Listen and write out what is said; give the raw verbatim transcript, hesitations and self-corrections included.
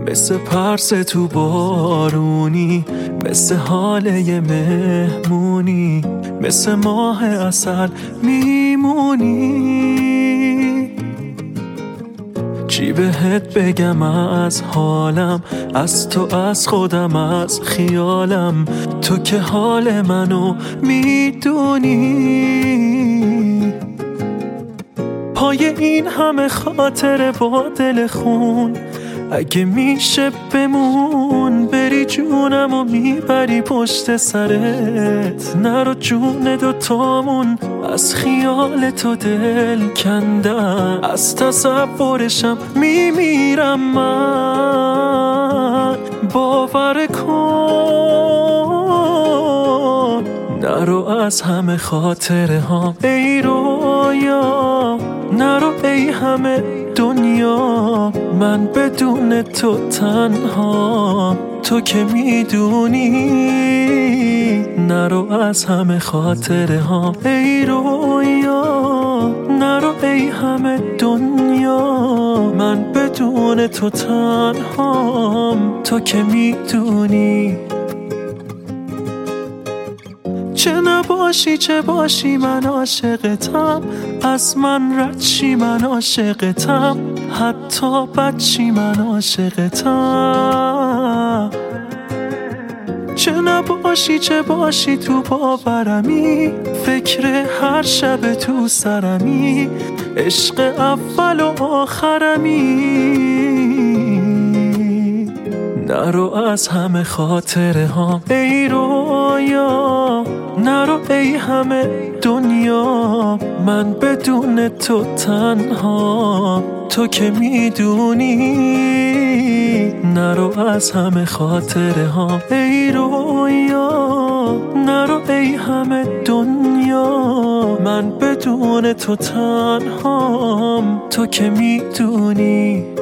مثل پرس تو بارونی، مثل حال یه مهمونی، مثل ماه عسل میمونی. چی بهت بگم از حالم، از تو، از خودم، از خیالم، تو که حال منو میدونی. پای این همه خاطره با دل خون، اگه میشه بمون، بری جونم و میبری پشت سرت. نرو جون دوتامون، از خیال تو دل کندم، از تصورشم میمیرم من. باور کن نرو از همه خاطره ها ای رویا، نرو ای همه دنیا، من بدون تو تنها، تو که میدونی. نرو از همه خاطره ها ای رویا، نرو ای همه دنیا، من بدون تو تنهام، تو که میدونی. چه نباشی چه باشی من عاشقتم، از من رد شی من عاشقتم، حتی بد شی من عاشقتم. چه نباشی چه باشی تو باورمی، فکر هر شب تو سرمی، عشق اول و آخرمی. نرو از همه خاطره ها ای رویا، نرو ای همه دنیا، من بدون تو تنها، تو که میدونی. نرو از همه خاطره ها ای رویا، نرو ای همه دنیا، من بدون تو تنهام، تو که میدونی.